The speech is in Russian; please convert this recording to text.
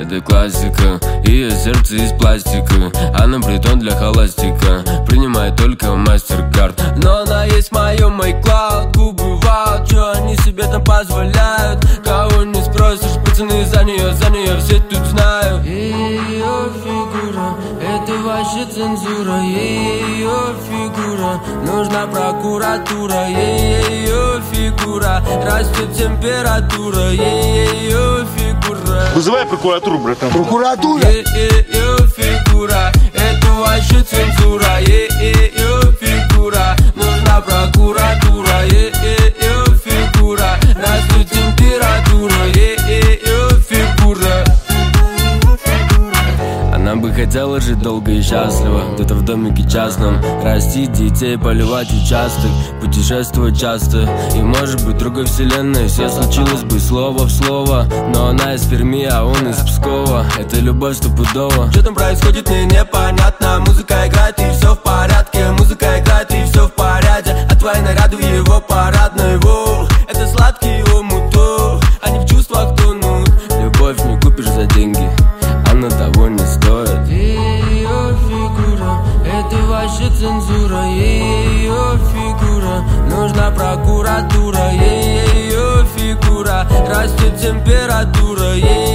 это классика. Ее сердце из пластика, она притон для холостика, принимает только MasterCard. Но она есть в моем iCloud. Губы вау, чё они себе там позволяют? Кого не спросишь, пацаны за нее все тут знают. Ее фигура, это вообще цензура. Ее фигура, нужна прокуратура. Ее фигура, растет температура. Ее фигура. Вызывай прокуратуру, братан. Прокуратура? Ее фигура, это вообще цензура. Ее фигура, нужна прокуратура. Ее фигура, растет температура. Ее фигура. Она бы хотела жить долго и счастливо, где-то в домике частном, растить детей, поливать участок, путешествовать часто. И может быть в другой вселенной все случилось бы слово в слово. Но она из Перми, а он из Пскова. Это любовь стопудово. Что там происходит, мне непонятно. Музыка играет и все в порядке. Музыка играет и все в порядке. А твои наряды в его парадной. Воу, это сладкий омут, они в чувствах тонут. Любовь не купишь за деньги, она того не стоит. Ее фигура, это вообще цензура. Ее фигура, нужна прокуратура. Ее фигура, растет температура.